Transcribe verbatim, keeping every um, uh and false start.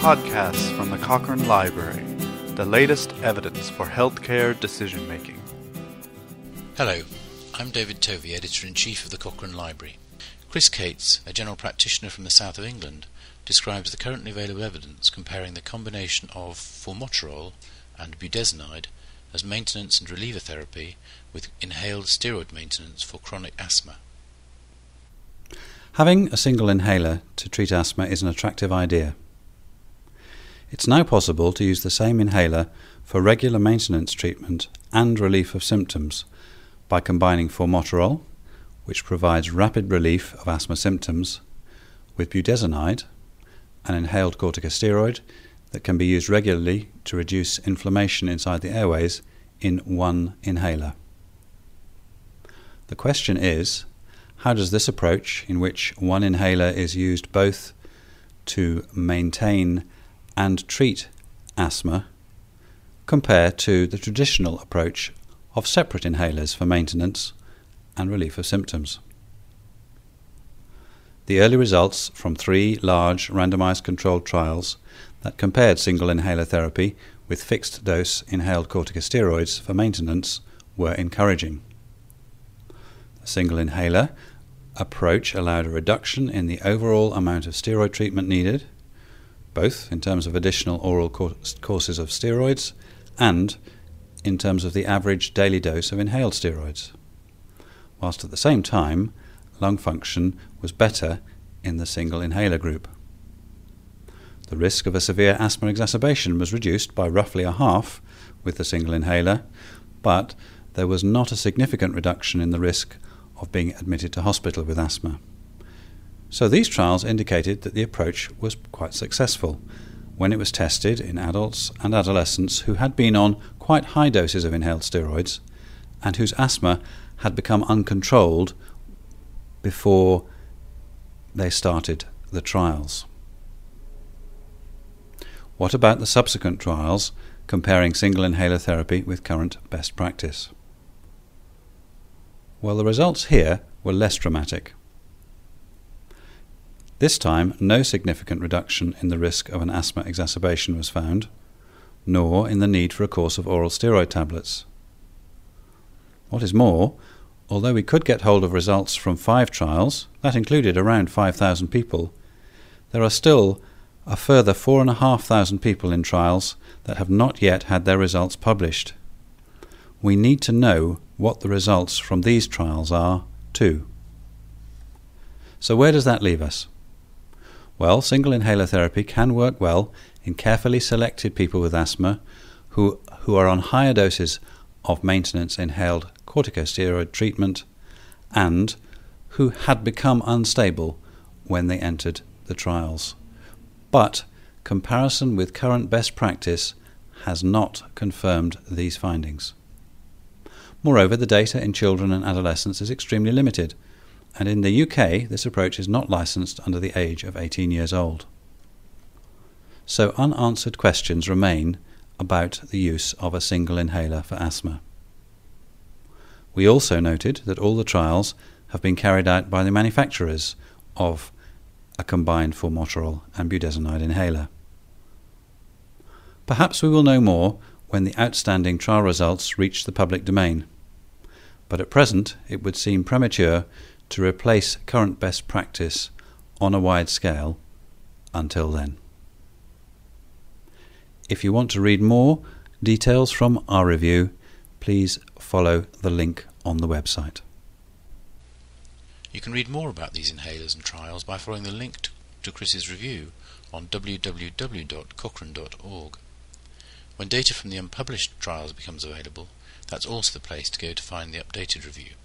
podcasts from the Cochrane Library, the latest evidence for healthcare decision-making. Hello, I'm David Tovey, Editor-in-Chief of the Cochrane Library. Chris Cates, a general practitioner from the south of England, describes the currently available evidence comparing the combination of formoterol and budesonide as maintenance and reliever therapy with inhaled steroid maintenance for chronic asthma. Having a single inhaler to treat asthma is an attractive idea. It's now possible to use the same inhaler for regular maintenance treatment and relief of symptoms by combining formoterol, which provides rapid relief of asthma symptoms, with budesonide, an inhaled corticosteroid that can be used regularly to reduce inflammation inside the airways, in one inhaler. The question is, how does this approach, in which one inhaler is used both to maintain and treat asthma, compare to the traditional approach of separate inhalers for maintenance and relief of symptoms? The early results from three large randomized controlled trials that compared single inhaler therapy with fixed dose inhaled corticosteroids for maintenance were encouraging. The single inhaler approach allowed a reduction in the overall amount of steroid treatment needed, both in terms of additional oral courses of steroids and in terms of the average daily dose of inhaled steroids, whilst at the same time lung function was better in the single inhaler group. The risk of a severe asthma exacerbation was reduced by roughly a half with the single inhaler, but there was not a significant reduction in the risk of being admitted to hospital with asthma. So these trials indicated that the approach was quite successful when it was tested in adults and adolescents who had been on quite high doses of inhaled steroids and whose asthma had become uncontrolled before they started the trials. What about the subsequent trials comparing single inhaler therapy with current best practice? Well, the results here were less dramatic. This time, no significant reduction in the risk of an asthma exacerbation was found, nor in the need for a course of oral steroid tablets. What is more, although we could get hold of results from five trials, that included around five thousand people, there are still a further four thousand five hundred people in trials that have not yet had their results published. We need to know what the results from these trials are, too. So where does that leave us? Well, single inhaler therapy can work well in carefully selected people with asthma who, who are on higher doses of maintenance inhaled corticosteroid treatment and who had become unstable when they entered the trials. But comparison with current best practice has not confirmed these findings. Moreover, the data in children and adolescents is extremely limited, and in the U K this approach is not licensed under the age of eighteen years old. So unanswered questions remain about the use of a single inhaler for asthma. We also noted that all the trials have been carried out by the manufacturers of a combined formoterol and budesonide inhaler. Perhaps we will know more when the outstanding trial results reach the public domain, but at present it would seem premature to replace current best practice on a wide scale until then. If you want to read more details from our review, please follow the link on the website. You can read more about these inhalers and trials by following the link to, to Chris's review on w w w dot cochrane dot org. When data from the unpublished trials becomes available, that's also the place to go to find the updated review.